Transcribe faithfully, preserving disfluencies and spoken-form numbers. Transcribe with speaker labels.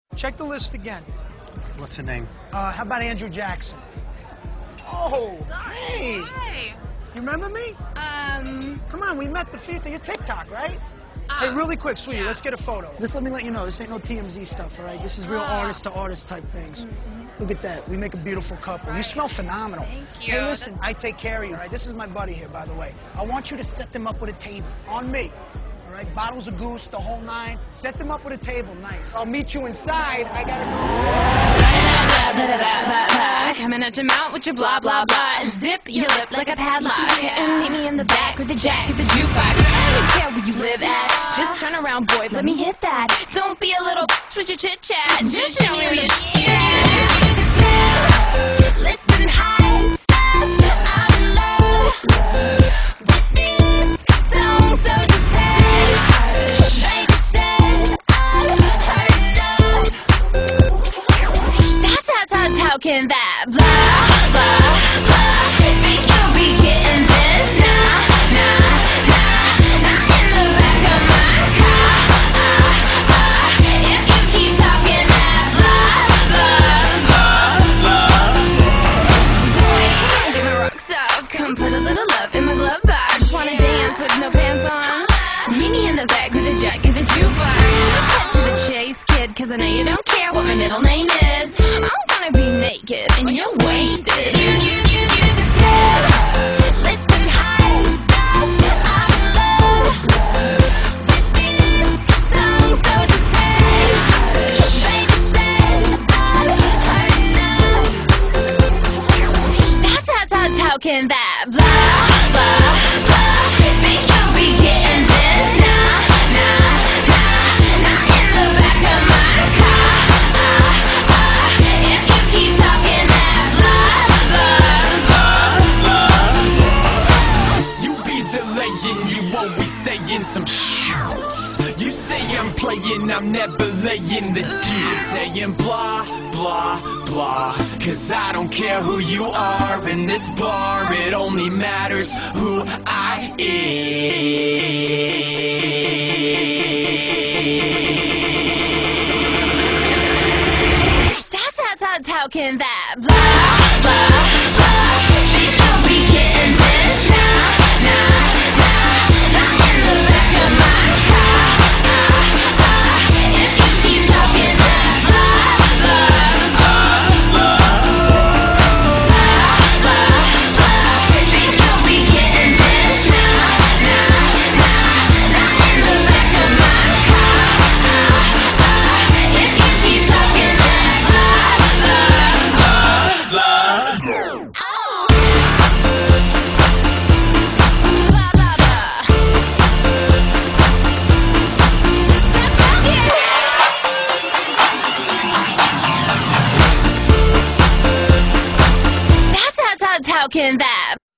Speaker 1: Check the list again.
Speaker 2: What's her name?
Speaker 1: Uh, how about Andrew Jackson? Oh, hey!
Speaker 3: Hi.
Speaker 1: You remember me?
Speaker 3: Um.
Speaker 1: Come on, we met the few to your TikTok, right?
Speaker 3: Uh,
Speaker 1: Hey, really quick, sweetie,
Speaker 3: yeah.
Speaker 1: let's get a photo. Just let me let you know, this ain't no T M Z stuff, all right? This is real
Speaker 3: Ah.
Speaker 1: artist to artist type things.
Speaker 3: Mm-hmm.
Speaker 1: Look at that. We make a beautiful couple. You
Speaker 3: Right.
Speaker 1: smell phenomenal.
Speaker 3: Thank you.
Speaker 1: Hey, listen, I take care of you, all right? This is my buddy here, by the way. I want you to set them up with a table on me. All right, bottles of goose, the whole nine. Set them up with a table, nice. I'll meet you inside. I gotta.
Speaker 3: Coming at your mouth with your blah blah blah. Zip your lip like a padlock. And meet me in the back with the jack at the jukebox. I don't care where you live at. Just turn around, boy, let me hit that. Don't be a little bitch with your chit chat. Just show me where you listen high. I'm in love with this song, so just say, baby, say, I've heard enough. How, how, how, how can that blah, blah, blah? Think you'll be getting this? Nah, nah, nah, nah, in the back of my car. Ah, ah, if you keep talking that blah, blah, blah, blah. Boy, get my rocks off. Come put a little love in my glove box. Wanna dance with no pants on? Meet me in the back with a jack and the jukebox. Cut to the chase, kid, cause I know you don't care what my middle name is. I'm gonna be naked and you're wasted. You, you, you, you just said, listen high, stop, I'm in love with this song, so just say, baby, say, I've heard enough. Stop, stop, stop, talking that blah, blah, blah. Think you'll be getting this? Nah, nah, nah, nah, in the back of my car. Ah, ah, if you keep talking that blah, blah, blah.
Speaker 4: You be delaying, you always saying some shit. You say I'm playing, I'm never laying the deal. Saying blah, blah, blah. Cause I don't care who you are in this bar, it only matters who I am.
Speaker 3: Stop, stop, stop, talking that blah, blah, blah. Think you'll be getting this? Nah, nah, nah, nah, in the back of my car. Ah, ah, if you keep talking that blah, blah, blah, blah, blah. Think you'll be getting this? Nah, nah, nah, nah, in the back of my car. Ah, ah, if you keep talking that blah, blah, blah, blah. Oh. Blah, blah, blah. Stop talking. Stop, stop, stop talking that.